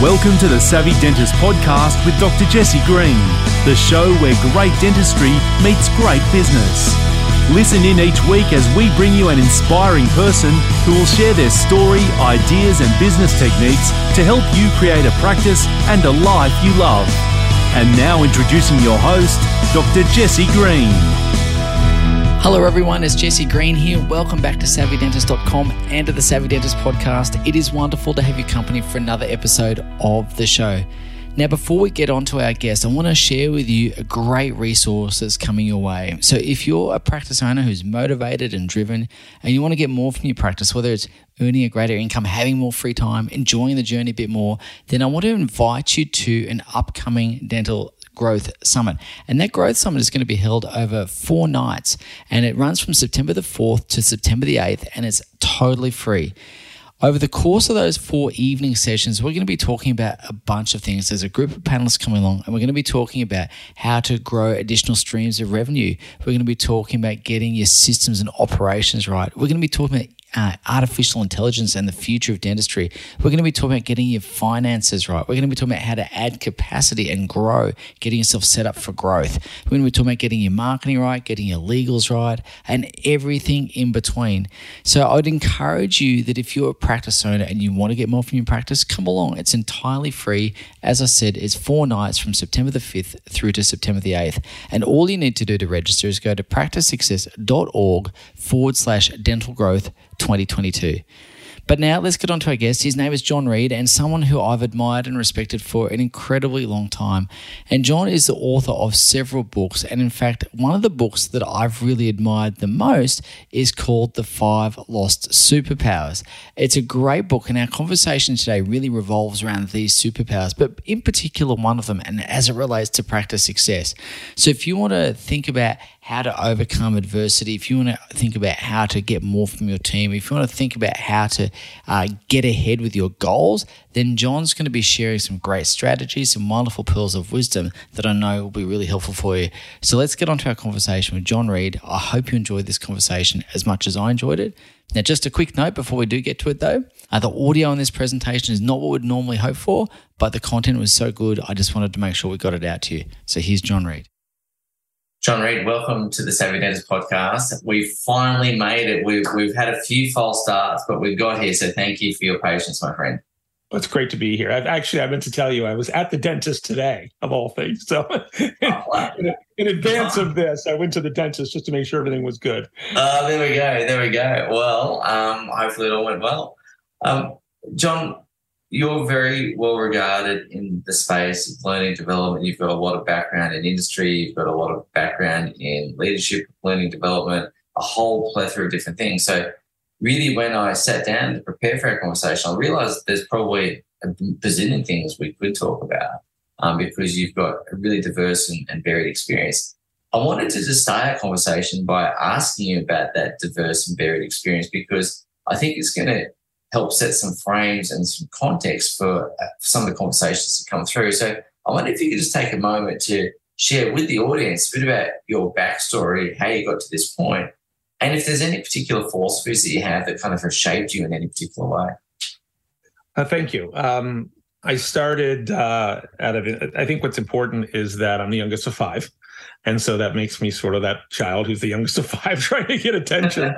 Welcome to the Savvy Dentist podcast with Dr. Jesse Green, the show where great dentistry meets great business. Listen in each week as we bring you an inspiring person who will share their story, ideas and business techniques to help you create a practice and a life you love. And now introducing your host, Dr. Jesse Green. Hello everyone, it's Jesse Green here. Welcome back to SavvyDentist.com and to the Savvy Dentist podcast. It is wonderful to have your company for another episode of the show. Now, before we get on to our guest, I want to share with you a great resource that's coming your way. So if you're a practice owner who's motivated and driven and you want to get more from your practice, whether it's earning a greater income, having more free time, enjoying the journey a bit more, then I want to invite you to an upcoming dental Growth Summit. And that Growth Summit is going to be held over 4 nights, and it runs from September the 4th to September the 8th, and it's totally free. Over the course of those 4 evening sessions, we're going to be talking about a bunch of things. There's a group of panelists coming along, and we're going to be talking about how to grow additional streams of revenue. We're going to be talking about getting your systems and operations right. We're going to be talking about artificial intelligence and the future of dentistry. We're going to be talking about getting your finances right. We're going to be talking about how to add capacity and grow, getting yourself set up for growth. We're going to be talking about getting your marketing right, getting your legals right, and everything in between. So I'd encourage you that if you're a practice owner and you want to get more from your practice, come along. It's entirely free. As I said, it's 4 nights from September the 5th through to September the 8th. And all you need to do to register is go to practicesuccess.org/dental growth 2022. But now let's get on to our guest. His name is John Reid, and someone who I've admired and respected for an incredibly long time. And John is the author of several books. And in fact, one of the books that I've really admired the most is called The 5 Lost Superpowers. It's a great book, and our conversation today really revolves around these superpowers, but in particular one of them, and as it relates to practice success. So if you want to think about how to overcome adversity, if you want to think about how to get more from your team, if you want to think about how to get ahead with your goals, then John's going to be sharing some great strategies, some wonderful pearls of wisdom that I know will be really helpful for you. So let's get on to our conversation with John Reid. I hope you enjoyed this conversation as much as I enjoyed it. Now, just a quick note before we do get to it though, the audio in this presentation is not what we'd normally hope for, but the content was so good, I just wanted to make sure we got it out to you. So here's John Reid. John Reid, welcome to the Savvy Dentist podcast. We've finally made it. We've had a few false starts, but we've got here. So thank you for your patience, my friend. Well, it's great to be here. I meant to tell you, I was at the dentist today, of all things. So in advance of this, I went to the dentist just to make sure everything was good. There we go. Well, hopefully it all went well. John, you're very well regarded in the space of learning development. You've got a lot of background in industry. You've got a lot of background in leadership, learning development, a whole plethora of different things. So really, when I sat down to prepare for our conversation, I realized there's probably a bazillion things we could talk about because you've got a really diverse and varied experience. I wanted to just start our conversation by asking you about that diverse and varied experience because I think it's going to help set some frames and some context for some of the conversations that come through. So I wonder if you could just take a moment to share with the audience a bit about your backstory, how you got to this point, and if there's any particular philosophies that you have that kind of have shaped you in any particular way. Thank you. I started I think what's important is that I'm the youngest of 5. And so that makes me sort of that child who's the youngest of 5 trying to get attention.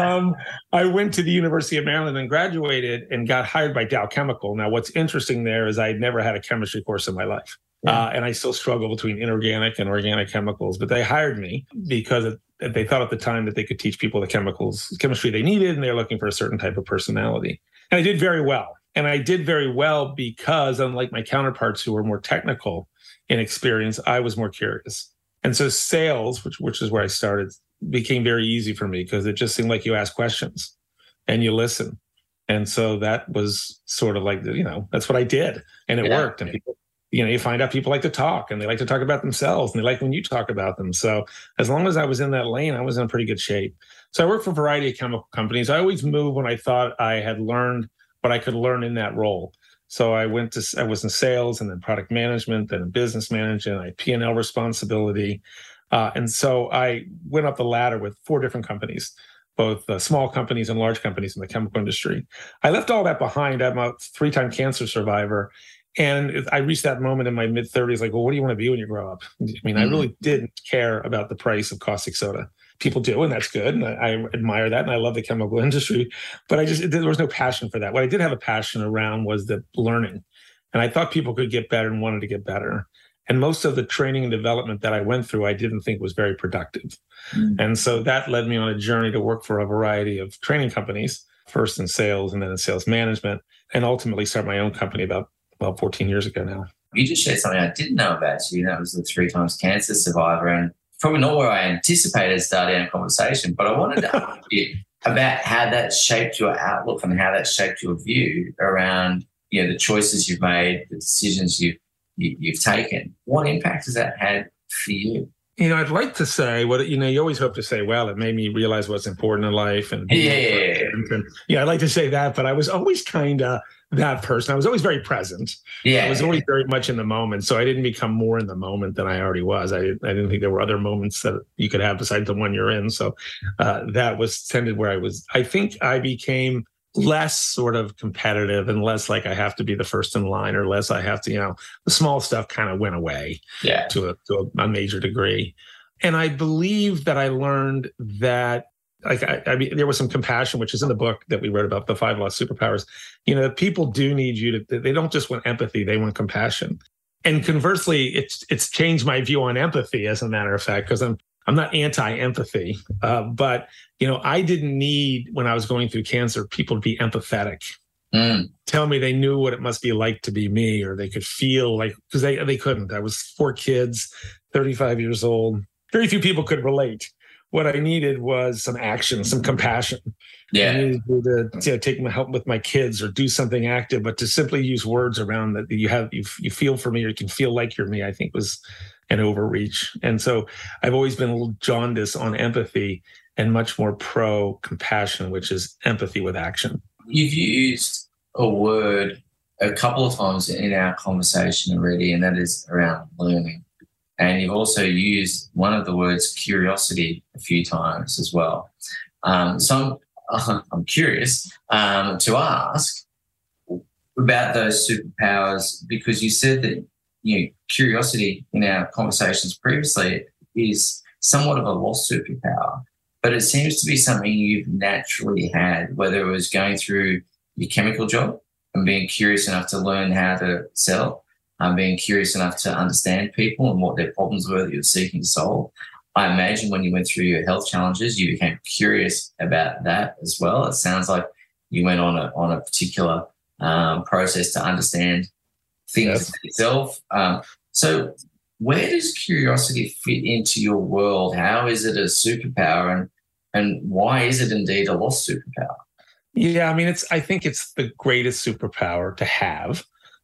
I went to the University of Maryland and graduated and got hired by Dow Chemical. Now, what's interesting there is I'd never had a chemistry course in my life. And I still struggle between inorganic and organic chemicals. But they hired me because they thought at the time that they could teach people the chemistry they needed, and they were looking for a certain type of personality. And I did very well. And I did very well because, unlike my counterparts who were more technical in experience, I was more curious. And so sales, which is where I started, became very easy for me because it just seemed like you ask questions and you listen. And so that was sort of like, that's what I did. And it worked. And people, you find out people like to talk and they like to talk about themselves and they like when you talk about them. So as long as I was in that lane, I was in pretty good shape. So I worked for a variety of chemical companies. I always moved when I thought I had learned what I could learn in that role. So I was in sales and then product management, then in business management, I had P&L responsibility. And so I went up the ladder with 4 different companies, both small companies and large companies in the chemical industry. I left all that behind. I'm a 3-time cancer survivor. And I reached that moment in my mid-30s, like, well, what do you want to be when you grow up? I mean, I really didn't care about the price of caustic soda. People do, and that's good. And I admire that. And I love the chemical industry. But there was no passion for that. What I did have a passion around was the learning. And I thought people could get better and wanted to get better. And most of the training and development that I went through, I didn't think was very productive. And so that led me on a journey to work for a variety of training companies, first in sales and then in sales management, and ultimately start my own company about 14 years ago now. You just shared something I didn't know about you. That was the 3 times cancer survivor, and probably not where I anticipated starting our conversation, but I wanted to ask you about how that shaped your outlook and how that shaped your view around, the choices you've made, the decisions you've taken. What impact has that had for you? I'd like to say you always hope to say, well, it made me realize what's important in life. And I'd like to say that, but I was always kind of that person. I was always very present. I was always very much in the moment. So I didn't become more in the moment than I already was. I didn't think there were other moments that you could have besides the one you're in. So that was tended where I was. I think I became less sort of competitive and less like I have to be the first in line, or less I have to, the small stuff kind of went away to a major degree. And I believe that I learned that, there was some compassion, which is in the book that we wrote about, the 5 Lost Superpowers. People do need you they don't just want empathy, they want compassion. And conversely, it's changed my view on empathy, as a matter of fact, because I'm not anti-empathy, but I didn't need, when I was going through cancer, people to be empathetic. Tell me they knew what it must be like to be me, or they could feel like, because they couldn't. I was 4 kids, 35 years old. Very few people could relate. What I needed was some action, some compassion. I needed to take my help with my kids or do something active, but to simply use words around that you feel for me, or you can feel like you're me, I think was an overreach. And so I've always been a little jaundiced on empathy and much more pro compassion, which is empathy with action. You've used a word a couple of times in our conversation already, and that is around learning. And you've also used one of the words, curiosity, a few times as well. So I'm curious to ask about those superpowers, because you said that curiosity in our conversations previously is somewhat of a lost superpower, but it seems to be something you've naturally had, whether it was going through your chemical job and being curious enough to learn how to sell, being curious enough to understand people and what their problems were that you're seeking to solve. I imagine when you went through your health challenges, you became curious about that as well. It sounds like you went on a particular process to understand things itself. So where does curiosity fit into your world? How is it a superpower, and why is it indeed a lost superpower? Yeah, I mean, I think it's the greatest superpower to have.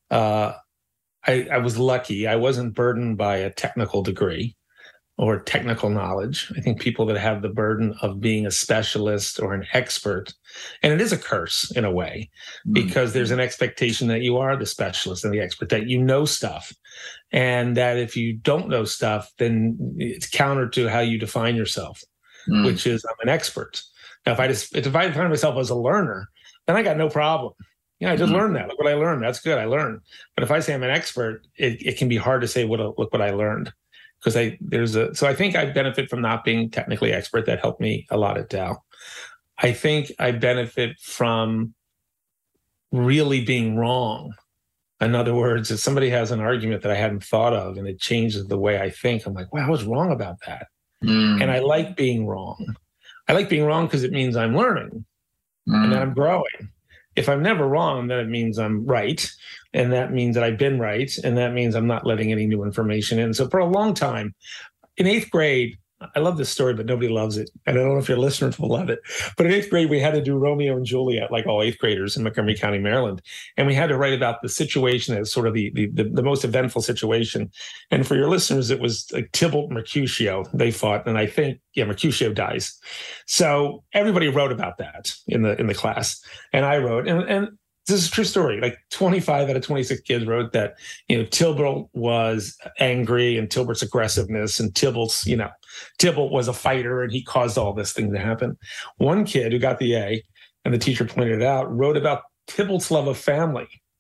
I was lucky. I wasn't burdened by a technical degree or technical knowledge. I think people that have the burden of being a specialist or an expert, and it is a curse in a way, because there's an expectation that you are the specialist and the expert, that you know stuff, and that if you don't know stuff, then it's counter to how you define yourself, which is I'm an expert. Now, if I define myself as a learner, then I got no problem. I just learned that. Look what I learned. That's good. I learned. But if I say I'm an expert, it can be hard to say, look what I learned. Because so I think I benefit from not being technically expert. That helped me a lot at Dow. I think I benefit from really being wrong. In other words, if somebody has an argument that I hadn't thought of and it changes the way I think, I'm like, wow, I was wrong about that. And I like being wrong. I like being wrong because it means I'm learning and that I'm growing. If I'm never wrong, then it means I'm right. And that means that I've been right. And that means I'm not letting any new information in. So for a long time, in 8th grade, I love this story, but nobody loves it. And I don't know if your listeners will love it. But in 8th grade, we had to do Romeo and Juliet, like all 8th graders in Montgomery County, Maryland. And we had to write about the situation as sort of the most eventful situation. And for your listeners, it was like Tybalt and Mercutio. They fought. And I think, Mercutio dies. So everybody wrote about that in the class. And I wrote, and this is a true story. Like 25 out of 26 kids wrote that, Tybalt was angry and Tybalt's aggressiveness, and Tybalt was a fighter and he caused all this thing to happen. One kid who got the A, and the teacher pointed it out, wrote about Tybalt's love of family.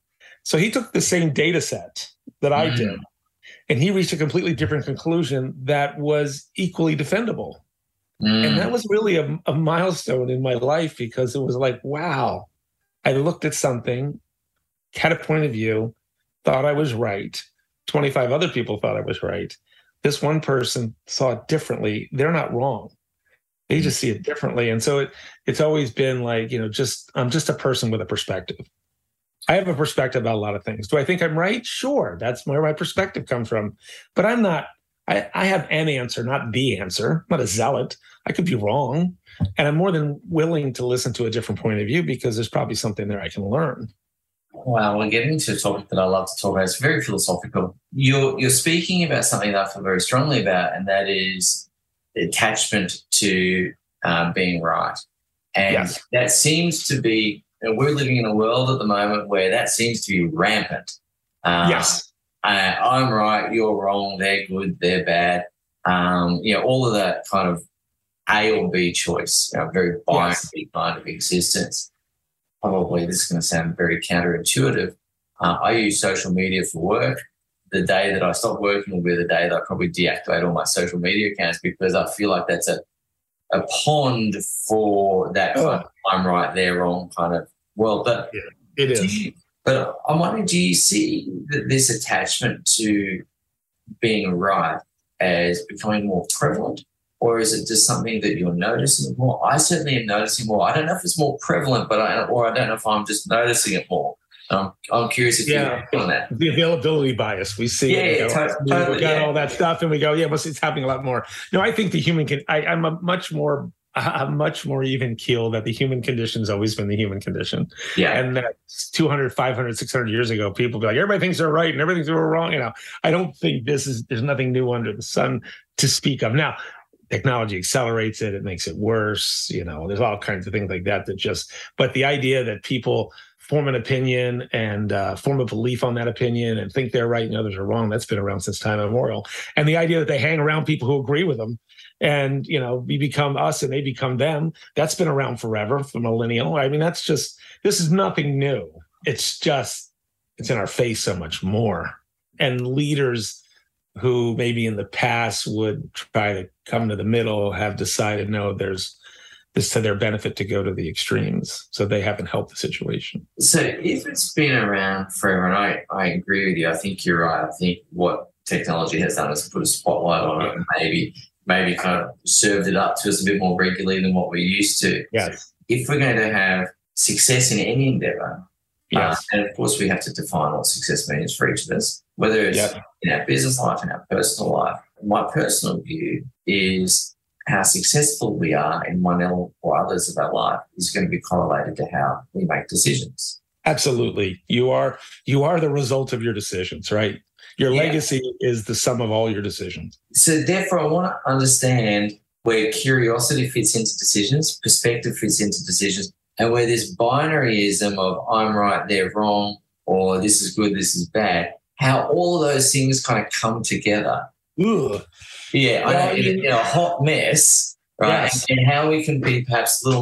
So he took the same data set that I did, and he reached a completely different conclusion that was equally defendable. And that was really a milestone in my life, because it was like, wow, I looked at something, had a point of view, thought I was right. 25 other people thought I was right. This one person saw it differently. They're not wrong. They just see it differently. And so it's always been like, I'm just a person with a perspective. I have a perspective about a lot of things. Do I think I'm right? Sure. That's where my perspective comes from. But I'm not. I have an answer, not the answer. I'm not a zealot. I could be wrong. And I'm more than willing to listen to a different point of view, because there's probably something there I can learn. Wow, we're getting into a topic that I love to talk about. It's very philosophical. You're speaking about something that I feel very strongly about, and that is attachment to being right. And that seems to be, we're living in a world at the moment where that seems to be rampant. I'm right, you're wrong, they're good, they're bad. All of that kind of A or B choice, very binary kind of existence. Probably this is going to sound very counterintuitive. I use social media for work. The day that I stop working will be the day that I probably deactivate all my social media accounts, because I feel like that's a pond for that kind of I'm right, they're wrong kind of world. But it is. But I'm wondering, do you see this attachment to being right as becoming more prevalent, or is it just something that you're noticing more? I certainly am noticing more. I don't know if it's more prevalent, I don't know if I'm just noticing it more. I'm curious if you're feeling that. The availability bias. We see totally, we got all that stuff, and we go, it's happening a lot more. No, I think the human I'm a much more even keel that the human condition has always been the human condition. Yeah. And that 200, 500, 600 years ago, people be like, everybody thinks they're right and everything's wrong. I don't think there's nothing new under the sun to speak of. Now, technology accelerates it. It makes it worse. There's all kinds of things like that but the idea that people form an opinion and form a belief on that opinion and think they're right and others are wrong, that's been around since time immemorial. And the idea that they hang around people who agree with them and, we become us and they become them, that's been around forever, for millennial. I mean, this is nothing new. It's in our face so much more. And leaders who maybe in the past would try to come to the middle have decided, no, there's this to their benefit to go to the extremes. So they haven't helped the situation. So if it's been around forever, and I agree with you, I think you're right. I think what technology has done is put a spotlight on it and maybe kind of served it up to us a bit more regularly than what we're used to. Yes. If we're going to have success in any endeavor, and of course we have to define what success means for each of us, whether it's in our business life, in our personal life. My personal view is how successful we are in one element or others of our life is going to be correlated to how we make decisions. Absolutely. You are the result of your decisions, right? Your legacy is the sum of all your decisions. So therefore, I want to understand where curiosity fits into decisions, perspective fits into decisions, and where this binaryism of I'm right, they're wrong, or this is good, this is bad, how all of those things kind of come together. Ugh. Yeah, I know, in a hot mess, right? Yes. And how we can be perhaps be a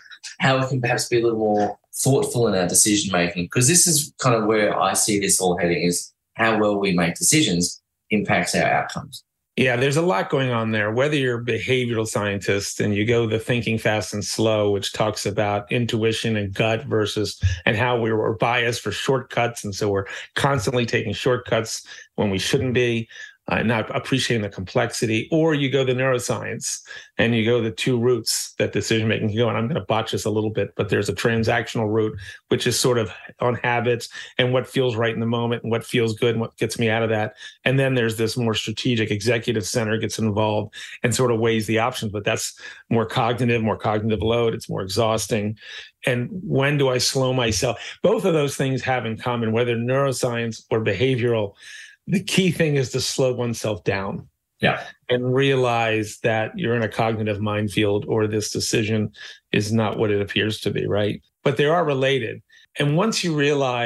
little more thoughtful in our decision making, because this is kind of where I see this all heading, is how well we make decisions impacts our outcomes. Yeah, there's a lot going on there. Whether you're a behavioral scientist and you go the thinking fast and slow, which talks about intuition and gut and how we were biased for shortcuts. And so we're constantly taking shortcuts when we shouldn't be. Not appreciating the complexity, or you go the neuroscience and you go the two routes that decision-making can go. And I'm going to botch this a little bit, but there's a transactional route, which is sort of on habits and what feels right in the moment and what feels good and what gets me out of that. And then there's this more strategic executive center gets involved and sort of weighs the options, but that's more cognitive load. It's more exhausting. And when do I slow myself? Both of those things have in common, whether neuroscience or behavioral. The key thing is to slow oneself down and realize that you're in a cognitive minefield, or this decision is not what it appears to be, right? But they are related. And once you realize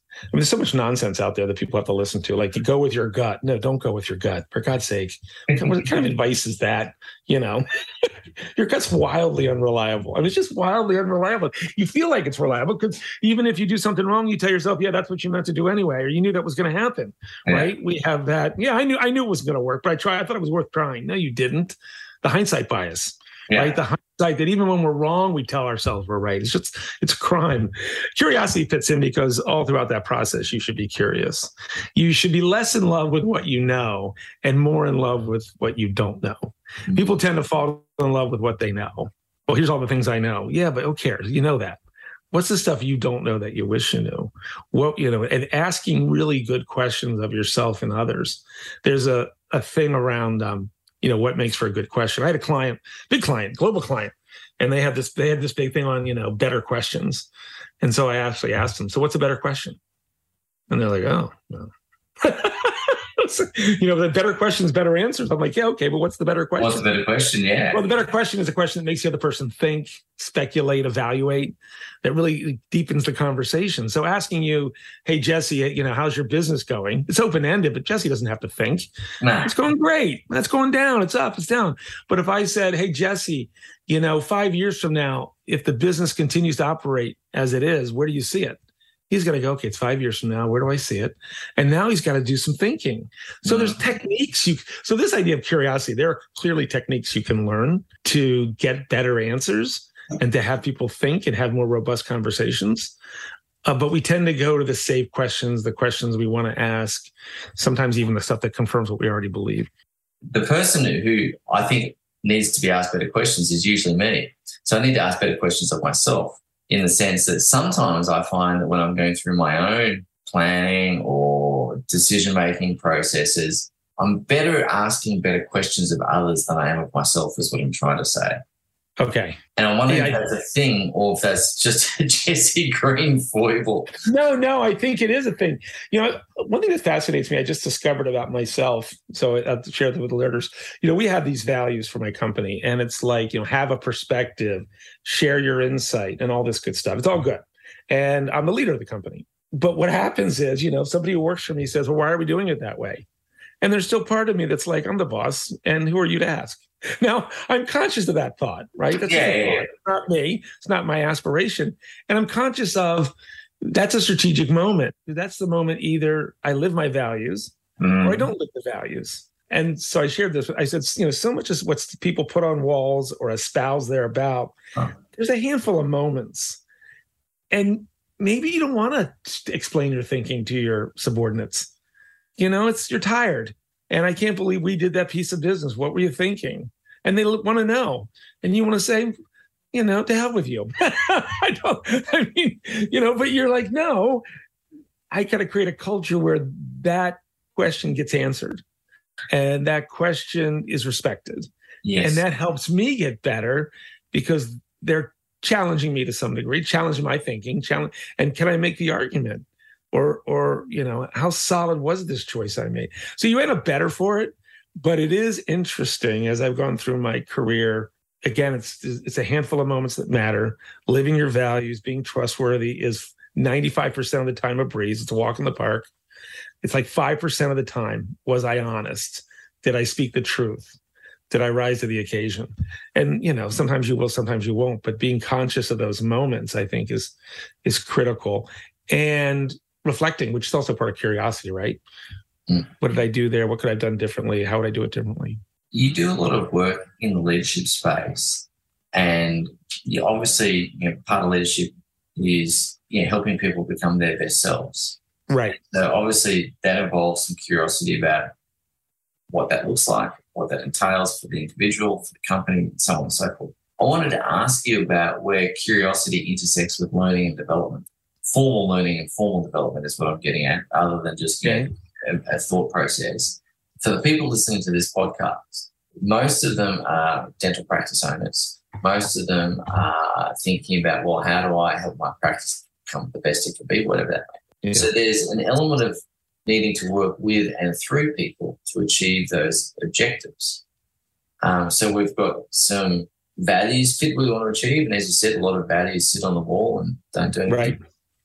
I mean, there's so much nonsense out there that people have to listen to. Like, you go with your gut. No, don't go with your gut. For God's sake, what kind of advice is that? Your gut's wildly unreliable. I mean, it's just wildly unreliable. You feel like it's reliable because even if you do something wrong, you tell yourself, yeah, that's what you meant to do anyway, or you knew that was going to happen, right? We have that. Yeah, I knew it was going to work, but I thought it was worth trying. No, you didn't. The hindsight bias. Right? The hindsight that even when we're wrong, we tell ourselves we're right. It's a crime. Curiosity fits in because all throughout that process, you should be curious. You should be less in love with what you know and more in love with what you don't know. Mm-hmm. People tend to fall in love with what they know. Well, here's all the things I know. Yeah, but who cares? You know that. What's the stuff you don't know that you wish you knew? And asking really good questions of yourself and others. There's a thing around, what makes for a good question. I had a client, big client, global client, and they had this big thing on, better questions. And so I actually asked them, so what's a better question? And they're like, oh, no. The better questions, better answers. I'm like, yeah, okay, but what's the better question? What's the better question? Yeah. Well, the better question is a question that makes the other person think, speculate, evaluate, that really deepens the conversation. So asking you, hey, Jesse, how's your business going? It's open-ended, but Jesse doesn't have to think. Nah. It's going great. That's going down. It's up. It's down. But if I said, hey, Jesse, 5 years from now, if the business continues to operate as it is, where do you see it? He's going to go, okay, it's 5 years from now. Where do I see it? And now he's got to do some thinking. So there's techniques. So this idea of curiosity, there are clearly techniques you can learn to get better answers and to have people think and have more robust conversations. But we tend to go to the safe questions, the questions we want to ask, sometimes even the stuff that confirms what we already believe. The person who I think needs to be asked better questions is usually me. So I need to ask better questions of myself, in the sense that sometimes I find that when I'm going through my own planning or decision-making processes, I'm better asking better questions of others than I am of myself, is what I'm trying to say. Okay. And I'm wondering if that's a thing or if that's just a Jesse Green foible. No, I think it is a thing. One thing that fascinates me, I just discovered about myself, so I'll share that with the learners. We have these values for my company, and it's like, have a perspective, share your insight, and all this good stuff. It's all good. And I'm the leader of the company. But what happens is, somebody who works for me says, well, why are we doing it that way? And there's still part of me that's like, I'm the boss, and who are you to ask? Now, I'm conscious of that thought, right? That's It's not me. It's not my aspiration. And I'm conscious of that's a strategic moment. That's the moment either I live my values or I don't live the values. And so I shared this. I said, so much as what people put on walls or espouse thereabout, there's a handful of moments. And maybe you don't want to explain your thinking to your subordinates. You're tired. And I can't believe we did that piece of business. What were you thinking? And they want to know. And you want to say, to hell with you. But you're like, no, I got to create a culture where that question gets answered and that question is respected. Yes. And that helps me get better because they're challenging me to some degree, challenging my thinking, and can I make the argument? Or how solid was this choice I made? So you end up better for it, but it is interesting as I've gone through my career. Again, it's a handful of moments that matter. Living your values, being trustworthy is 95% of the time a breeze. It's a walk in the park. It's like 5% of the time, was I honest? Did I speak the truth? Did I rise to the occasion? And, sometimes you will, sometimes you won't, but being conscious of those moments, I think is critical. And reflecting, which is also part of curiosity, right? What did I do there? What could I have done differently? How would I do it differently? You do a lot of work in the leadership space, and obviously, part of leadership is helping people become their best selves. Right. So obviously, that involves some curiosity about what that looks like, what that entails for the individual, for the company, and so on and so forth. I wanted to ask you about where curiosity intersects with learning and development. Formal learning and formal development is what I'm getting at, other than just a thought process. For the people listening to this podcast, most of them are dental practice owners. Most of them are thinking about, well, how do I help my practice become the best it can be, whatever that may be. So there's an element of needing to work with and through people to achieve those objectives. So we've got some values fit we want to achieve, and as you said, a lot of values sit on the wall and don't do anything. Right.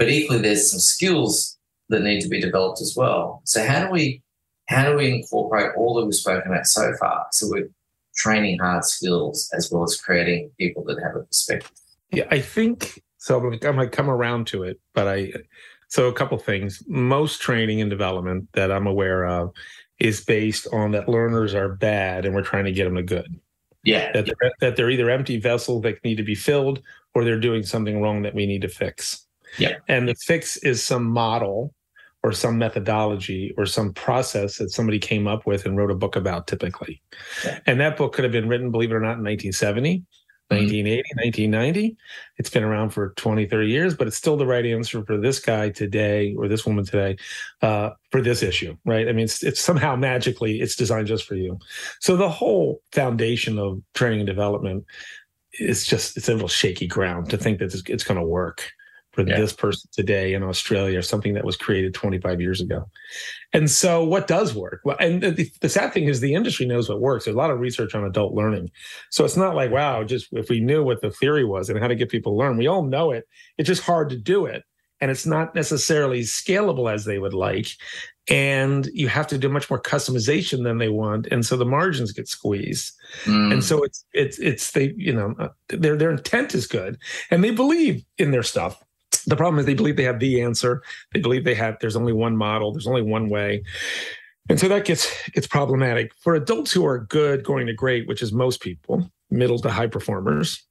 but equally there's some skills that need to be developed as well. So how do we incorporate all that we've spoken about so far? So we're training hard skills as well as creating people that have a perspective. Yeah, I think so. I'm going to come around to it, so a couple things. Most training and development that I'm aware of is based on that learners are bad and we're trying to get them to good. Yeah. That they're either empty vessels that need to be filled or they're doing something wrong that we need to fix. Yeah. And the fix is some model or some methodology or some process that somebody came up with and wrote a book about typically. Yeah. And that book could have been written, believe it or not, in 1970, 1980, 1990. It's been around for 20, 30 years, but it's still the right answer for this guy today or this woman today for this issue, right? I mean, it's somehow magically, it's designed just for you. So the whole foundation of training and development it's a little shaky ground to think that it's going to work for this person today in Australia or something that was created 25 years ago. And so what does work? Well, and the sad thing is the industry knows what works. There's a lot of research on adult learning. So it's not like, wow, just if we knew what the theory was and how to get people to learn, we all know it. It's just hard to do it. And it's not necessarily scalable as they would like. And you have to do much more customization than they want. And so the margins get squeezed. And so their intent is good and they believe in their stuff. The problem is they believe they have the answer. They believe there's only one model. There's only one way. And so that gets problematic. For adults who are good, going to great, which is most people, middle to high performers,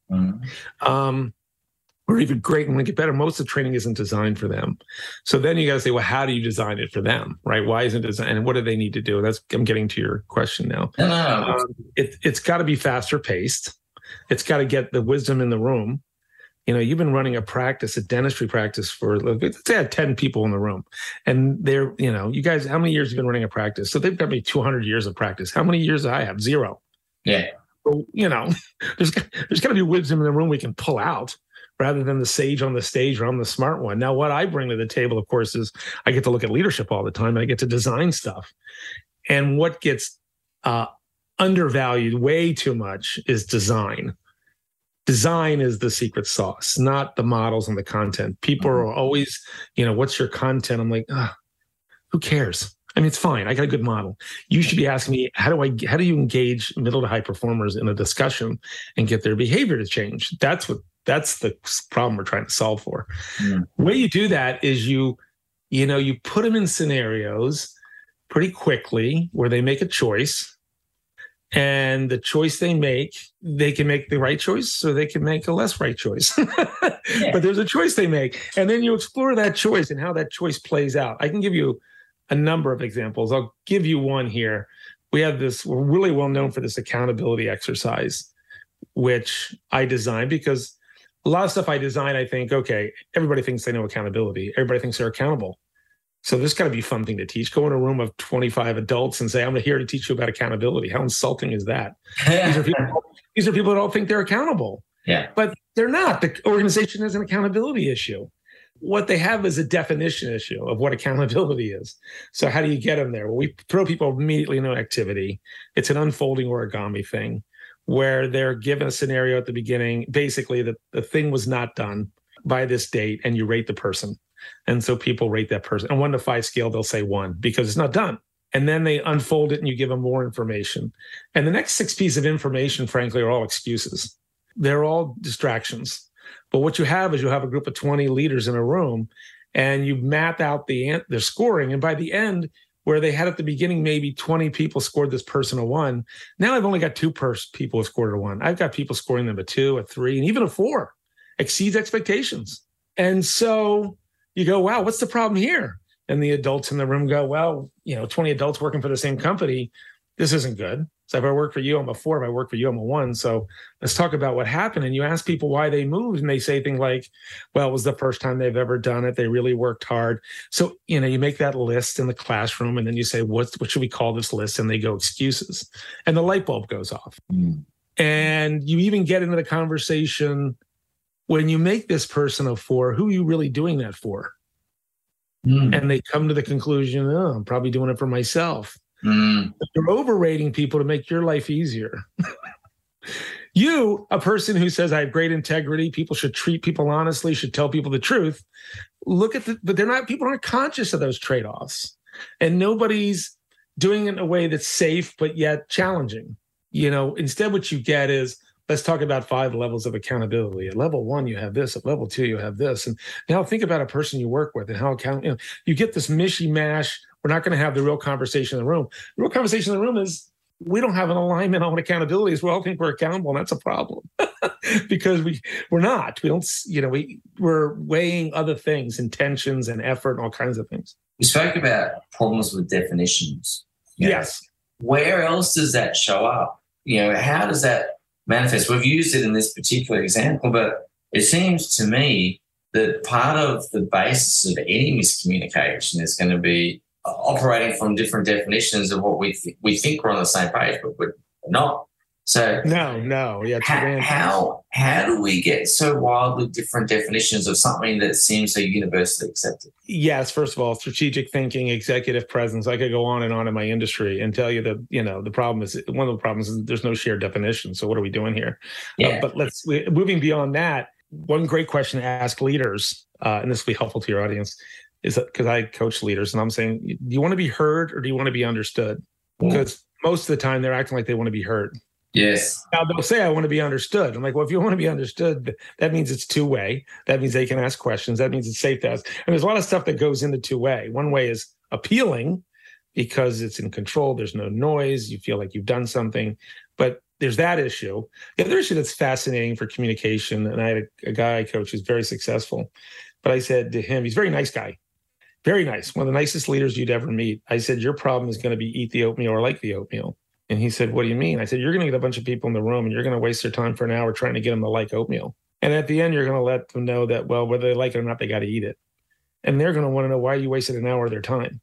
or even great and want to get better, most of the training isn't designed for them. So then you got to say, well, how do you design it for them, right? Why isn't it designed? And what do they need to do? I'm getting to your question now. It's got to be faster paced. It's got to get the wisdom in the room. You know, you've been running a dentistry practice for, let's say I had 10 people in the room and they're, you guys, how many years have you been running a practice? So they've got me 200 years of practice. How many years do I have? 0. Yeah. So, there's got to be wisdom in the room we can pull out rather than the sage on the stage or I'm the smart one. Now, what I bring to the table, of course, is I get to look at leadership all the time and I get to design stuff. And what gets undervalued way too much is design. Design is the secret sauce, not the models and the content. People are always, what's your content? I'm like, who cares? I mean, it's fine. I got a good model. You should be asking me, how do you engage middle to high performers in a discussion and get their behavior to change? That's the problem we're trying to solve for. The way you do that is you put them in scenarios pretty quickly where they make a choice. And the choice they can make the right choice or they can make a less right choice. But there's a choice they make. And then you explore that choice and how that choice plays out. I can give you a number of examples. I'll give you one here. We're really well known for this accountability exercise, which I designed because a lot of stuff I design, I think, okay, everybody thinks they know accountability. Everybody thinks they're accountable. So there's got to be a fun thing to teach. Go in a room of 25 adults and say, I'm here to teach you about accountability. How insulting is that? These are people that all think they're accountable. Yeah. But they're not. The organization has an accountability issue. What they have is a definition issue of what accountability is. So how do you get them there? Well, we throw people immediately into activity. It's an unfolding origami thing where they're given a scenario at the beginning, basically that the thing was not done by this date, and you rate the person. And so people rate that person. On 1 to 5 scale, they'll say 1 because it's not done. And then they unfold it and you give them more information. And the next 6 pieces of information, frankly, are all excuses. They're all distractions. But what you have is you'll have a group of 20 leaders in a room and you map out their scoring. And by the end, where they had at the beginning, maybe 20 people scored this person a 1. Now I've only got 2 people who scored a 1. I've got people scoring them a 2, a 3, and even a 4. Exceeds expectations. And so you go, wow, what's the problem here? And the adults in the room go, well, 20 adults working for the same company, this isn't good. So if I work for you, I'm a 4. If I work for you, I'm a 1. So let's talk about what happened. And you ask people why they moved, and they say things like, well, it was the first time they've ever done it. They really worked hard. So, you make that list in the classroom, and then you say, what should we call this list? And they go, excuses. And the light bulb goes off. And you even get into the conversation, when you make this person a 4, who are you really doing that for? And they come to the conclusion, I'm probably doing it for myself. You're overrating people to make your life easier. You, a person who says, I have great integrity, people should treat people honestly, should tell people the truth. but people aren't conscious of those trade-offs, and nobody's doing it in a way that's safe, but yet challenging. Instead what you get is, let's talk about 5 levels of accountability. At level 1, you have this. At level 2, you have this. And now think about a person you work with and how you get this mishy-mash. We're not going to have the real conversation in the room. The real conversation in the room is, we don't have an alignment on accountability. We all think we're accountable, and that's a problem because we're not. We don't. We're weighing other things, intentions and effort, and all kinds of things. We spoke about problems with definitions. Yes. Where else does that show up? How does that manifest? We've used it in this particular example, but it seems to me that part of the basis of any miscommunication is going to be operating from different definitions of what we think we're on the same page, but we're not. So no, yeah. How do we get so wildly different definitions of something that seems so universally accepted? Yes, first of all, strategic thinking, executive presence. I could go on and on in my industry and tell you that the problem is, one of the problems is there's no shared definition. So what are we doing here? Yeah. But moving beyond that, one great question to ask leaders, and this will be helpful to your audience, is that, because I coach leaders, and I'm saying, do you want to be heard or do you want to be understood? Because most of the time they're acting like they want to be heard. Yes. Now they'll say, I want to be understood. I'm like, well, if you want to be understood, that means it's two-way. That means they can ask questions. That means it's safe to ask. And there's a lot of stuff that goes into two-way. One way is appealing because it's in control. There's no noise. You feel like you've done something. But there's that issue. The other issue that's fascinating for communication, and I had a guy I coach who's very successful, but I said to him, he's a very nice guy. Very nice. One of the nicest leaders you'd ever meet. I said, your problem is going to be eat the oatmeal or like the oatmeal. And he said, what do you mean? I said, you're going to get a bunch of people in the room and you're going to waste their time for an hour trying to get them to like oatmeal. And at the end, you're going to let them know that, well, whether they like it or not, they got to eat it. And they're going to want to know why you wasted an hour of their time.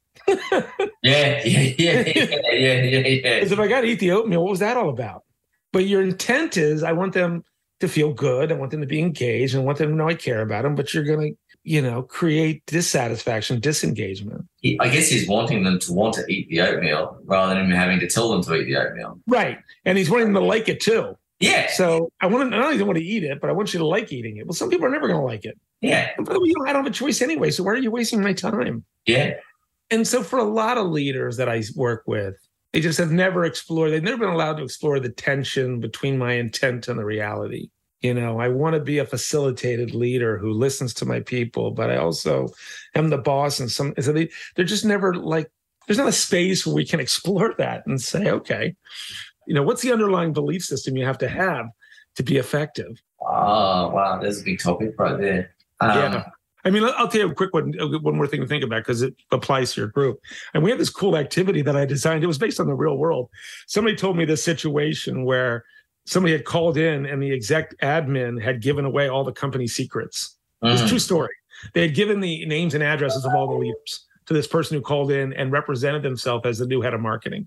Yeah. Because if I got to eat the oatmeal, what was that all about? But your intent is, I want them to feel good. I want them to be engaged. And I want them to know I care about them. But you're going to, create dissatisfaction, disengagement. I guess he's wanting them to want to eat the oatmeal rather than him having to tell them to eat the oatmeal. Right. And he's wanting them to like it too. Yeah. So I want to not only want to eat it, but I want you to like eating it. Well, some people are never going to like it. Yeah. And by the way, I don't have a choice anyway. So why are you wasting my time? Yeah. And so for a lot of leaders that I work with, they just have never explored. They've never been allowed to explore the tension between my intent and the reality. I want to be a facilitated leader who listens to my people, but I also am the boss. And so they're just never there's not a space where we can explore that and say, okay, what's the underlying belief system you have to be effective? Oh, wow. There's a big topic right there. Yeah. I mean, I'll tell you a quick one more thing to think about because it applies to your group. And we have this cool activity that I designed. It was based on the real world. Somebody told me this situation where somebody had called in and the exec admin had given away all the company secrets. It's a true story. They had given the names and addresses of all the leaders to this person who called in and represented themselves as the new head of marketing.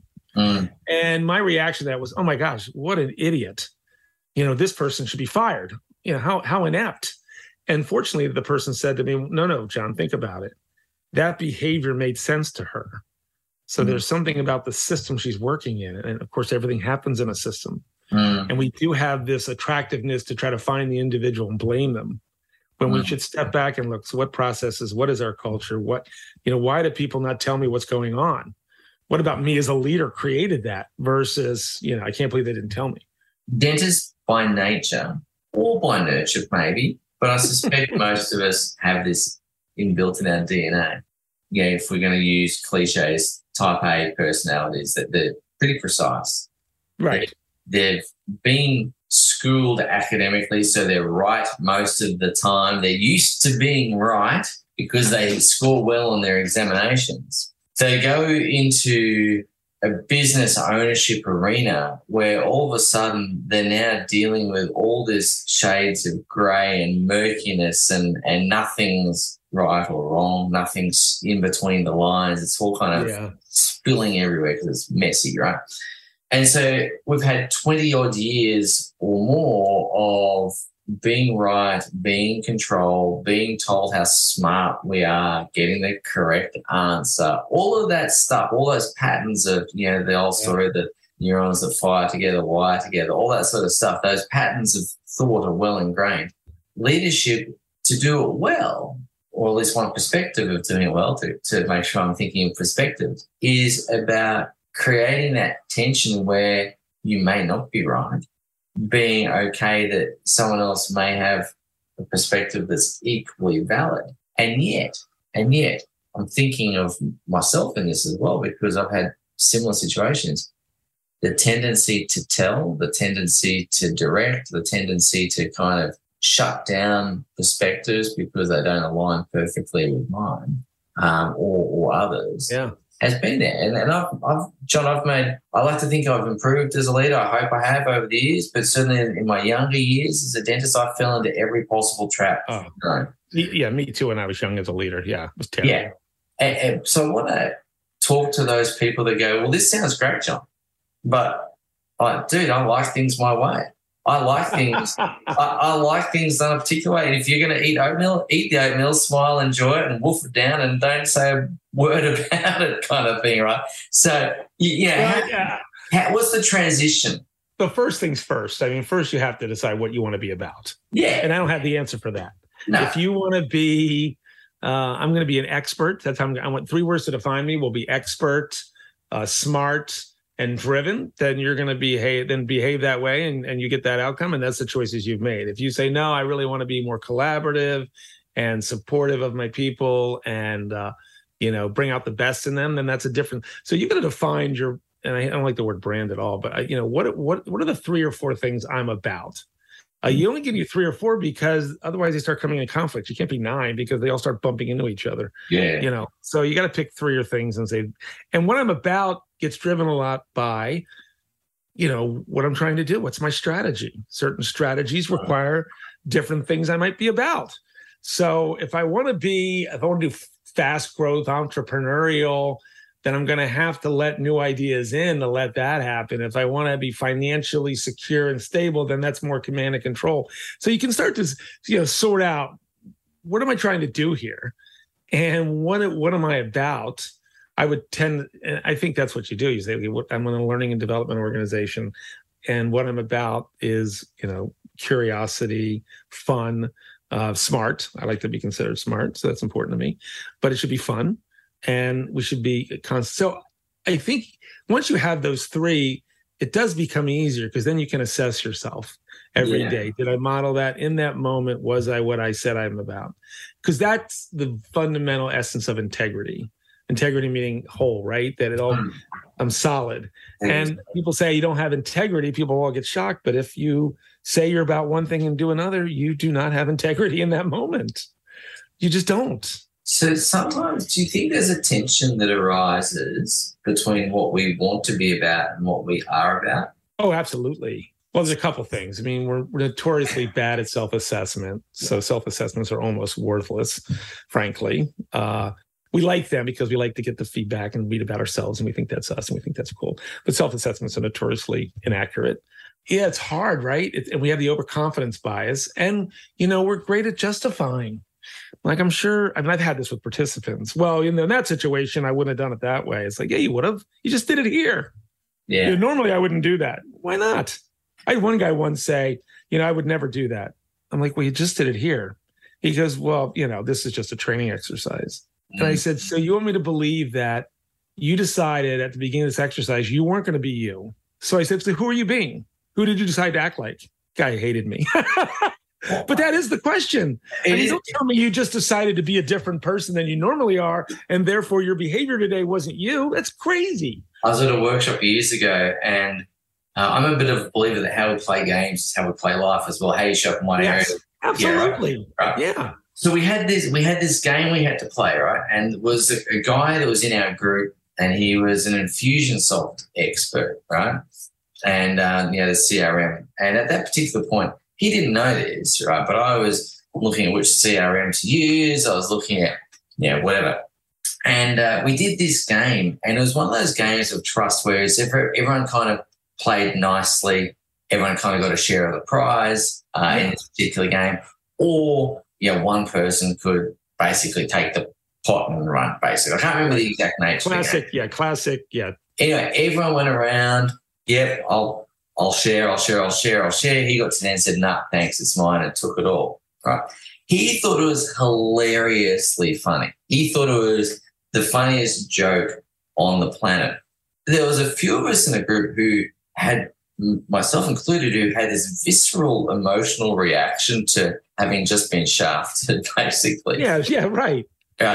And my reaction to that was, oh my gosh, what an idiot. This person should be fired. How inept. And fortunately, the person said to me, no, John, think about it. That behavior made sense to her. So there's something about the system she's working in. And of course, everything happens in a system. And we do have this attractiveness to try to find the individual and blame them when we should step back and look. So what processes, what is our culture? What, why do people not tell me what's going on? What about me as a leader created that versus, I can't believe they didn't tell me. Dentists by nature or by nurture maybe, but I suspect most of us have this inbuilt in our DNA. If we're going to use cliches, type A personalities, that they're pretty precise. Right. They've been schooled academically, so they're right most of the time. They're used to being right because they score well on their examinations. They go into a business ownership arena where all of a sudden they're now dealing with all this shades of grey and murkiness and nothing's right or wrong, nothing's in between the lines. It's all kind of spilling everywhere because it's messy, right? And so we've had 20-odd years or more of being right, being in control, being told how smart we are, getting the correct answer, all of that stuff, all those patterns of, the old story that neurons that fire together, wire together, all that sort of stuff, those patterns of thought are well ingrained. Leadership, to do it well, or at least one perspective of doing it well, to make sure I'm thinking of perspective, is about creating that tension where you may not be right, being okay that someone else may have a perspective that's equally valid. And yet, I'm thinking of myself in this as well, because I've had similar situations. The tendency to tell, the tendency to direct, the tendency to kind of shut down perspectives because they don't align perfectly with mine, or others. Yeah. Has been there. And I like to think I've improved as a leader. I hope I have over the years, but certainly in my younger years as a dentist, I fell into every possible trap. Yeah, me too. When I was young as a leader, it was terrible. Yeah. And so I want to talk to those people that go, well, this sounds great, John, but dude, I like things my way. I like things. I like things done a particular way. And if you're going to eat oatmeal, eat the oatmeal, smile, enjoy it, and wolf it down, and don't say a word about it, kind of thing, right? So, what's the transition? The first things first. I mean, first you have to decide what you want to be about. Yeah, and I don't have the answer for that. No. If you want to be, I'm going to be an expert. That's how I want 3 words to define me. Will be expert, smart, and driven, then you're going to behave that way, and you get that outcome, and that's the choices you've made. If you say, no, I really want to be more collaborative and supportive of my people and, bring out the best in them, then that's a different. So you've got to define your, and I don't like the word brand at all, but what are the 3 or 4 things I'm about? You only give you 3 or 4 because otherwise they start coming in conflict. You can't be 9 because they all start bumping into each other. Yeah. So you got to pick 3 or things and say, and what I'm about gets driven a lot by, what I'm trying to do. What's my strategy? Certain strategies require different things I might be about. So if I want to do fast growth, entrepreneurial, then I'm going to have to let new ideas in to let that happen. If I want to be financially secure and stable, then that's more command and control. So you can start to, sort out, what am I trying to do here? And what am I about? I think that's what you do. You say, I'm in a learning and development organization, and what I'm about is, curiosity, fun, smart. I like to be considered smart, so that's important to me, but it should be fun. And we should be constant. So I think once you have those 3, it does become easier because then you can assess yourself every day. Did I model that in that moment? Was I what I said I'm about? Because that's the fundamental essence of integrity. Integrity meaning whole, right? That I'm solid. And people say you don't have integrity. People all get shocked. But if you say you're about one thing and do another, you do not have integrity in that moment. You just don't. So sometimes, do you think there's a tension that arises between what we want to be about and what we are about? Oh, absolutely. Well, there's a couple things. I mean, we're notoriously bad at self-assessment. So self-assessments are almost worthless, frankly. We like them because we like to get the feedback and read about ourselves, and we think that's us and we think that's cool. But self-assessments are notoriously inaccurate. Yeah, it's hard, right? And we have the overconfidence bias. And, we're great at justifying. Like, I'm sure, I've had this with participants. Well, in that situation, I wouldn't have done it that way. It's like, yeah, you would have. You just did it here. Yeah. Normally, I wouldn't do that. Why not? I had one guy once say, I would never do that. I'm like, well, you just did it here. He goes, well, this is just a training exercise. And I said, so you want me to believe that you decided at the beginning of this exercise you weren't going to be you? So I said, so who are you being? Who did you decide to act like? Guy hated me. But that is the question. You don't tell me you just decided to be a different person than you normally are, and therefore your behavior today wasn't you. That's crazy. I was at a workshop years ago, and I'm a bit of a believer that how we play games is how we play life as well. How you show up in one area. Absolutely. Right? Yeah. So we had this game we had to play, right? And it was a guy that was in our group, and he was an Infusionsoft expert, right? And the CRM. And at that particular point, he didn't know this, right? But I was looking at which CRM to use. I was looking at, whatever. And we did this game, and it was one of those games of trust where everyone kind of played nicely. Everyone kind of got a share of the prize in this particular game. Or, one person could basically take the pot and run, basically. I can't remember the exact name. Classic. Anyway, everyone went around. Yep, I'll share. He got to the end and said, nah, thanks, it's mine, and took it all. right? He thought it was hilariously funny. He thought it was the funniest joke on the planet. There was a few of us in the group who had, myself included, who had this visceral emotional reaction to having just been shafted, basically. Yeah, right.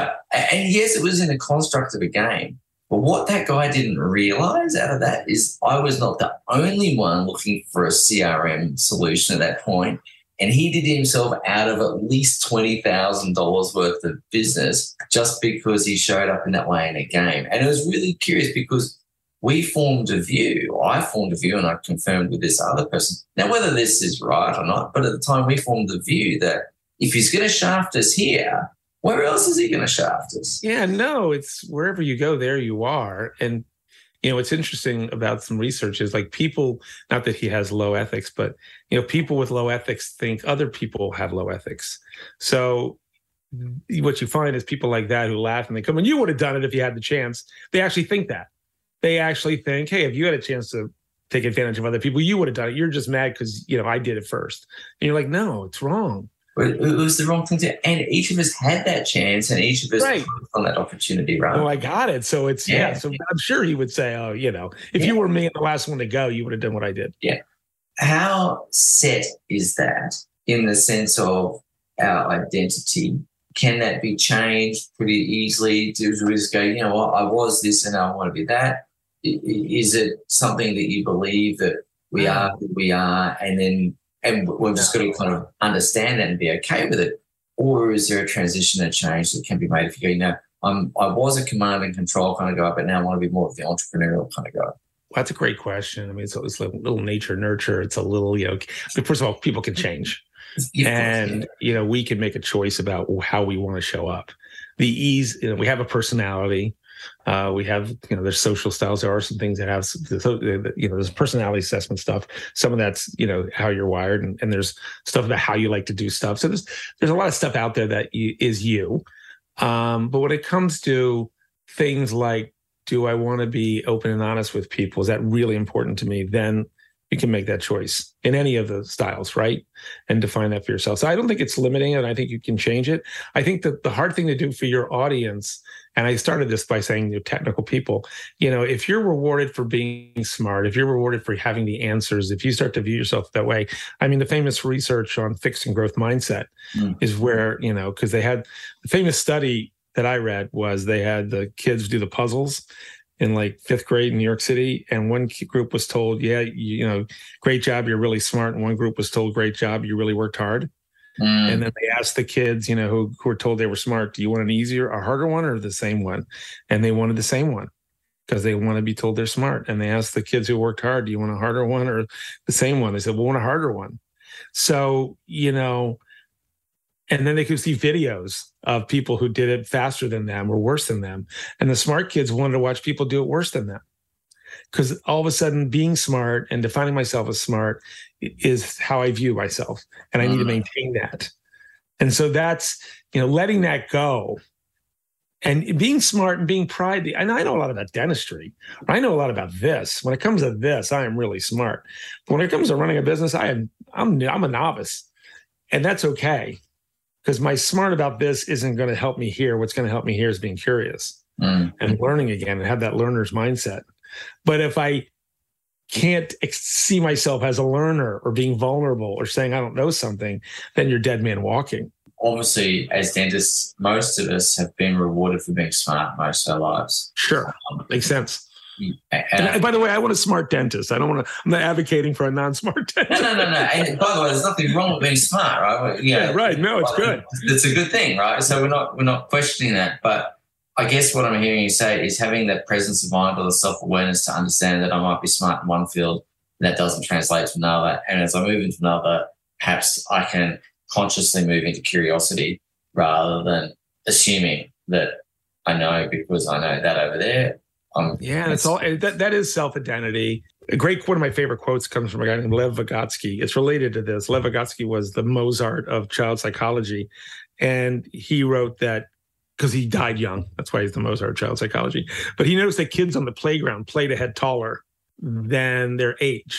And yes, it was in the construct of a game. But what that guy didn't realize out of that is I was not the only one looking for a CRM solution at that point. And he did himself out of at least $20,000 worth of business just because he showed up in that way in a game. And it was really curious because we formed a view. I formed a view and I confirmed with this other person. Now, whether this is right or not, but at the time we formed the view that if he's going to shaft us here, where else is he going to shaft us? Yeah, no, it's wherever you go, there you are. And, what's interesting about some research is like people, not that he has low ethics, but, people with low ethics think other people have low ethics. So what you find is people like that who laugh and they come, and you would have done it if you had the chance. They actually think that. They actually think, hey, if you had a chance to take advantage of other people, you would have done it. You're just mad because, I did it first. And you're like, no, it's wrong. It was the wrong thing to, and each of us had that chance, and each of us on that opportunity, right? Oh, I got it. So it's So I'm sure he would say, "Oh, if you were me and the last one to go, you would have done what I did." Yeah. How set is that in the sense of our identity? Can that be changed pretty easily? Do we just go, I was this and I want to be that? Is it something that you believe that we are who we are, and we've just got to kind of understand that and be okay with it? Or is there a transition and change that can be made if you go, I was a command and control kind of guy, but now I want to be more of the entrepreneurial kind of guy? Well, that's a great question. I mean, it's a little nature nurture. It's a little, first of all, people can change. And, we can make a choice about how we want to show up. The ease, we have a personality. We have, there's social styles. There are some things that have, there's personality assessment stuff. Some of that's, how you're wired, and there's stuff about how you like to do stuff. So there's a lot of stuff out there that is you. But when it comes to things like, do I want to be open and honest with people? Is that really important to me? Then you can make that choice in any of the styles, right? And define that for yourself. So I don't think it's limiting, and I think you can change it. I think that the hard thing to do for your audience, and I started this by saying technical people, if you're rewarded for being smart, if you're rewarded for having the answers, if you start to view yourself that way, I mean, the famous research on fixed and growth mindset is where, because they had the famous study that I read was they had the kids do the puzzles in like 5th grade in New York City. And one group was told, great job, you're really smart. And one group was told, great job, you really worked hard. And then they asked the kids, who were told they were smart, do you want an easier, a harder one, or the same one? And they wanted the same one because they want to be told they're smart. And they asked the kids who worked hard, do you want a harder one or the same one? They said, we want a harder one. So, and then they could see videos of people who did it faster than them or worse than them. And the smart kids wanted to watch people do it worse than them. Because all of a sudden being smart and defining myself as smart is how I view myself. And I need to maintain that. And so that's, letting that go and being smart and being prideful. And I know a lot about dentistry. I know a lot about this. When it comes to this, I am really smart. But when it comes to running a business, I'm a novice. And that's okay. Because my smart about this isn't going to help me here. What's going to help me here is being curious and learning again and have that learner's mindset. But if I can't see myself as a learner or being vulnerable or saying I don't know something, then you're dead man walking. Obviously, as dentists, most of us have been rewarded for being smart most of our lives. Sure. Makes sense. And by the way, I want a smart dentist. I'm not advocating for a non-smart dentist. No. And by the way, there's nothing wrong with being smart, right? Yeah, right. No, it's good. It's a good thing, right? So we're not questioning that. But I guess what I'm hearing you say is having that presence of mind or the self-awareness to understand that I might be smart in one field and that doesn't translate to another. And as I move into another, perhaps I can consciously move into curiosity rather than assuming that I know because I know that over there. That's all. That is self-identity. One of my favorite quotes comes from a guy named Lev Vygotsky. It's related to this. Lev Vygotsky was the Mozart of child psychology. And he wrote that because he died young. That's why he's the Mozart of child psychology. But he noticed that kids on the playground played a head taller than their age.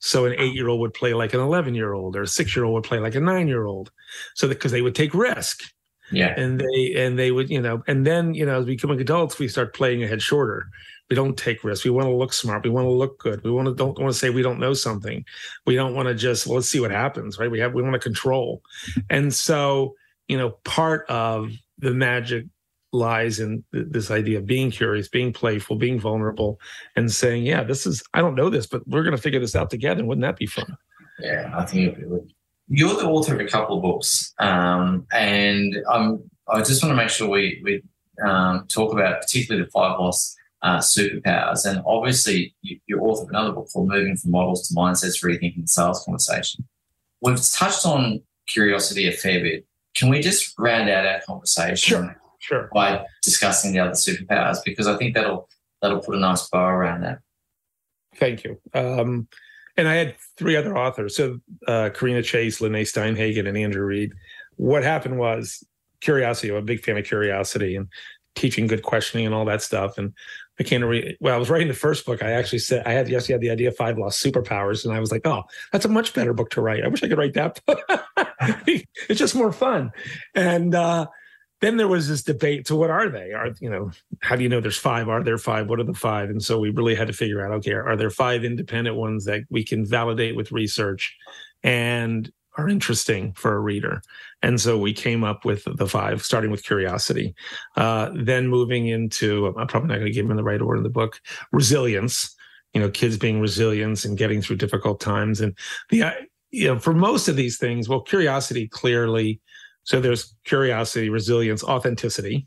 So an 8-year-old would play like an 11-year-old, or a 6-year-old would play like a 9-year-old. So because they would take risk. Yeah. And they would, and then, as becoming adults, we start playing ahead shorter. We don't take risks. We want to look smart. We want to look good. Don't want to say we don't know something. We don't want to just, let's see what happens, right? We want to control. And so, part of the magic lies in this idea of being curious, being playful, being vulnerable, and saying, yeah, I don't know this, but we're going to figure this out together. Wouldn't that be fun? Yeah, I think it would. You're the author of a couple of books, and I just want to make sure we talk about particularly the 5 lost superpowers. And obviously, you're author of another book called Moving from Models to Mindsets, Rethinking the Sales Conversation. We've touched on curiosity a fair bit. Can we just round out our conversation Sure. by discussing the other superpowers? Because I think that'll put a nice bow around that. Thank you. And I had 3 other authors, so Karina Chase, Lene Steinhagen, and Andrew Reed. What happened was curiosity. I'm a big fan of curiosity and teaching good questioning and all that stuff. And I was writing the first book. I actually said I had the idea of 5 lost superpowers, and I was like, oh, that's a much better book to write. I wish I could write that book. It's just more fun. And then there was this debate. So what are they? How do you know there's 5? Are there 5? What are the 5? And so we really had to figure out, okay, are there 5 independent ones that we can validate with research and are interesting for a reader? And so we came up with the 5, starting with curiosity, then moving into, I'm probably not going to give them the right order in the book, resilience, kids being resilient and getting through difficult times. And for most of these things, well, curiosity clearly. So there's curiosity, resilience, authenticity,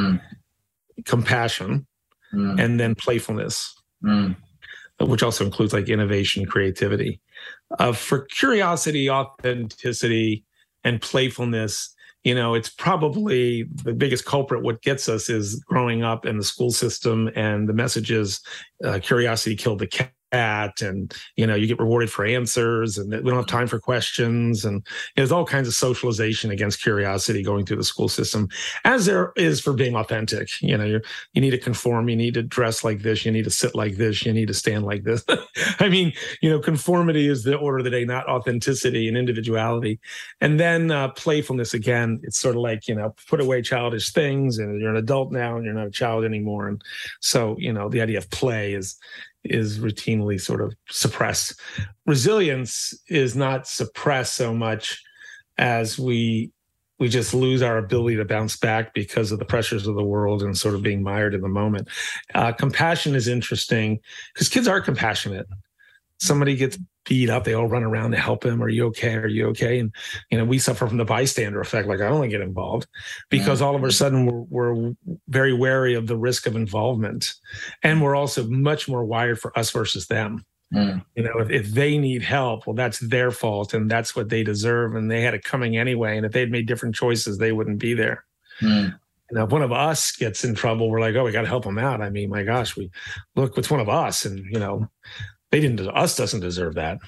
compassion, and then playfulness, which also includes like innovation, creativity. For curiosity, authenticity, and playfulness, it's probably the biggest culprit. What gets us is growing up in the school system and the messages, curiosity killed the cat. And you get rewarded for answers, and we don't have time for questions, and there's all kinds of socialization against curiosity going through the school system, as there is for being authentic. You need to conform, you need to dress like this, you need to sit like this, you need to stand like this. I mean, conformity is the order of the day, not authenticity and individuality. And then playfulness, again, it's sort of like, put away childish things, and you're an adult now and you're not a child anymore. And so the idea of play is routinely sort of suppressed. Resilience is not suppressed so much as we just lose our ability to bounce back because of the pressures of the world and sort of being mired in the moment. Compassion is interesting because kids are compassionate. Somebody gets beat up, they all run around to help him. Are you okay? Are you okay? And we suffer from the bystander effect. Like, I don't want to get involved, because all of a sudden we're very wary of the risk of involvement. And we're also much more wired for us versus them. If they need help, well, that's their fault and that's what they deserve. And they had it coming anyway. And if they'd made different choices, they wouldn't be there. If one of us gets in trouble, we're like, oh, we got to help them out. I mean, my gosh, it's one of us. And, us doesn't deserve that.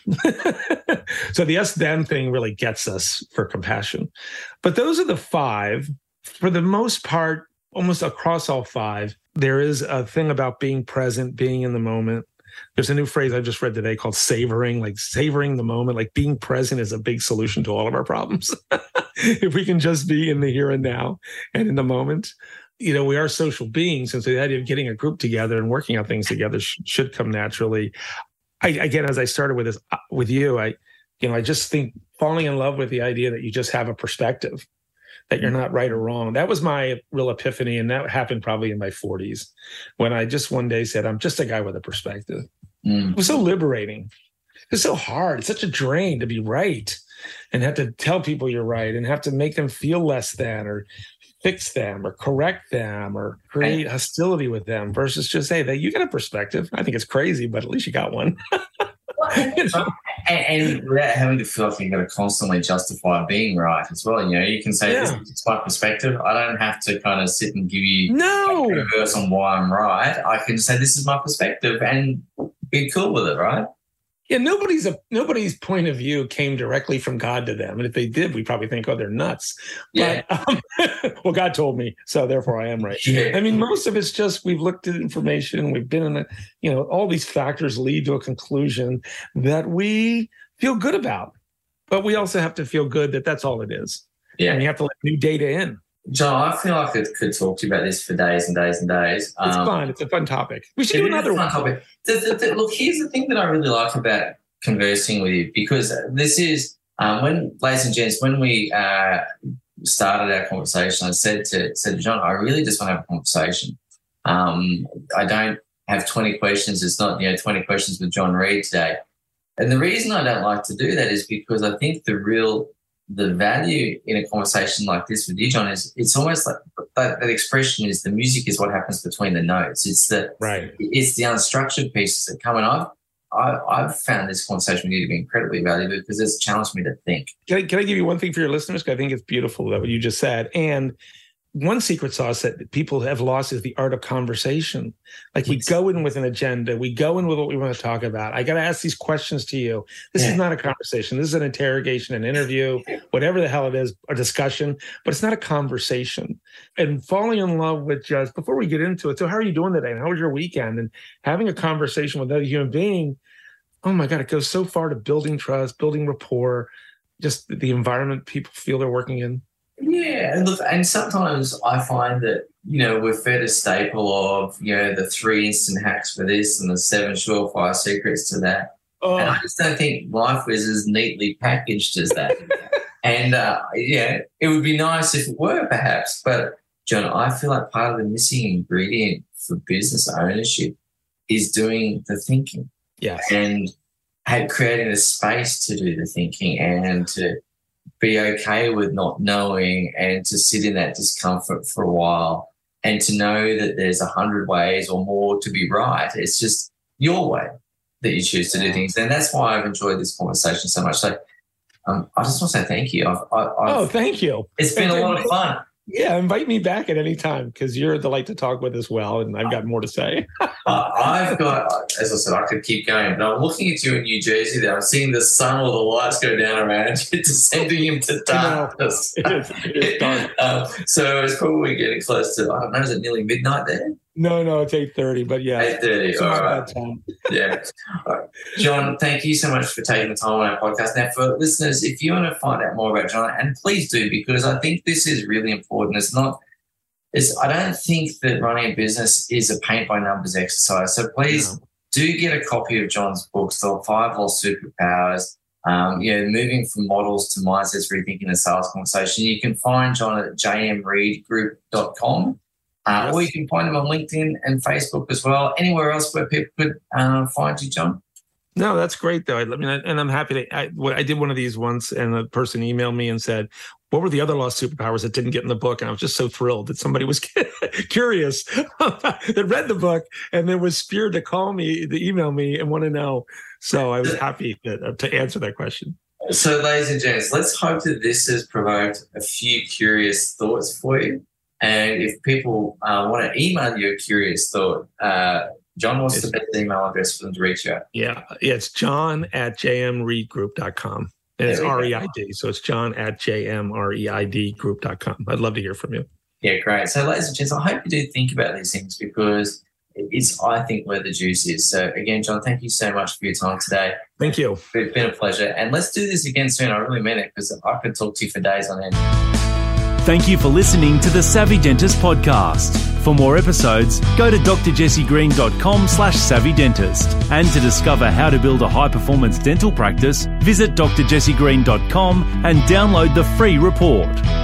So the us them thing really gets us for compassion. But those are the 5. For the most part, almost across all 5, there is a thing about being present, being in the moment. There's a new phrase I just read today called savoring, like savoring the moment. Like being present is a big solution to all of our problems. If we can just be in the here and now and in the moment. We are social beings, and so the idea of getting a group together and working on things together should come naturally. Again, as I started with this with you, I just think falling in love with the idea that you just have a perspective, that you're not right or wrong. That was my real epiphany, and that happened probably in my 40s, when I just one day said, I'm just a guy with a perspective. It was so liberating. It's so hard. It's such a drain to be right and have to tell people you're right and have to make them feel less than, or fix them or correct them or create hostility with them, versus just say that you got a perspective. I think it's crazy, but at least you got one. And without having to feel like you've got to constantly justify being right as well. You can say, this is my perspective. I don't have to kind of sit and give you a verse on why I'm right. I can say, this is my perspective, and be cool with it, right? Yeah, nobody's point of view came directly from God to them. And if they did, we probably think, oh, they're nuts. Yeah. But, well, God told me, so therefore I am right. Yeah. I mean, most of it's just we've looked at information, we've been in all these factors lead to a conclusion that we feel good about. But we also have to feel good that that's all it is. Yeah. And you have to let new data in. John, I feel like I could talk to you about this for days and days and days. It's fun. It's a fun topic. We should do another one. Topic. Look, here's the thing that I really like about conversing with you, because this is ladies and gents, when we started our conversation, I said to John, I really just want to have a conversation. I don't have 20 questions. It's not 20 questions with John Reid today. And the reason I don't like to do that is because I think the value in a conversation like this with you, John, is it's almost like that expression is the music is what happens between the notes. It's the unstructured pieces that come. And I've found this conversation with you to be incredibly valuable because it's challenged me to think. Can I give you one thing for your listeners? Because I think it's beautiful that what you just said. And one secret sauce that people have lost is the art of conversation. Like we go in with an agenda. We go in with what we want to talk about. I got to ask these questions to you. This is not a conversation. This is an interrogation, an interview, whatever the hell it is, a discussion, but it's not a conversation. And falling in love with just, before we get into it, so how are you doing today? And how was your weekend? And having a conversation with another human being, oh my God, it goes so far to building trust, building rapport, just the environment people feel they're working in. Yeah, and look, and sometimes I find that, we're fed a staple of, the 3 instant hacks for this and the 7 surefire secrets to that. Oh. And I just don't think life was as neatly packaged as that. And, it would be nice if it were, perhaps. But, John, I feel like part of the missing ingredient for business ownership is doing the thinking. Yes. And creating a space to do the thinking and to be okay with not knowing and to sit in that discomfort for a while and to know that there's 100 ways or more to be right. It's just your way that you choose to do things. And that's why I've enjoyed this conversation so much. So I just want to say thank you. Thank you. It's been a lot of fun. Yeah, invite me back at any time because you're a delight to talk with as well, and I've got more to say. I've got, as I said, I could keep going, but I'm looking at you in New Jersey there. I'm seeing the sun or the lights go down around you, descending into darkness. It is dark. So it's probably getting close to, I don't know, is it nearly midnight there? No, it's 8:30, but yeah. 8:30, all right. Yeah. All right. John, thank you so much for taking the time on our podcast. Now, for listeners, if you want to find out more about John, and please do, because I think this is really important. I don't think that running a business is a paint-by-numbers exercise. So please do get a copy of John's books, The 5 Lost Superpowers, moving from models to mindsets, rethinking the sales conversation. You can find John at jmreidgroup.com. Or you can find them on LinkedIn and Facebook as well. Anywhere else where people could find you, John? No, that's great, though. And I'm happy to. I did one of these once, and the person emailed me and said, what were the other lost superpowers that didn't get in the book? And I was just so thrilled that somebody was curious that read the book and then was speared to email me and want to know. So I was happy to answer that question. So, ladies and gents, let's hope that this has provoked a few curious thoughts for you. And if people want to email you a curious thought, John, what's the best email address for them to reach you at? Yeah, it's john@jmreidgroup.com. And it's REID, so it's john@jmreidgroup.com. I'd love to hear from you. Yeah, great. So, ladies and gents, I hope you do think about these things because it's, I think, where the juice is. So, again, John, thank you so much for your time today. Thank you. It's been a pleasure. And let's do this again soon. I really mean it because I could talk to you for days on end. Thank you for listening to the Savvy Dentist podcast. For more episodes, go to drjessiegreen.com/savvydentist. And to discover how to build a high-performance dental practice, visit drjessiegreen.com and download the free report.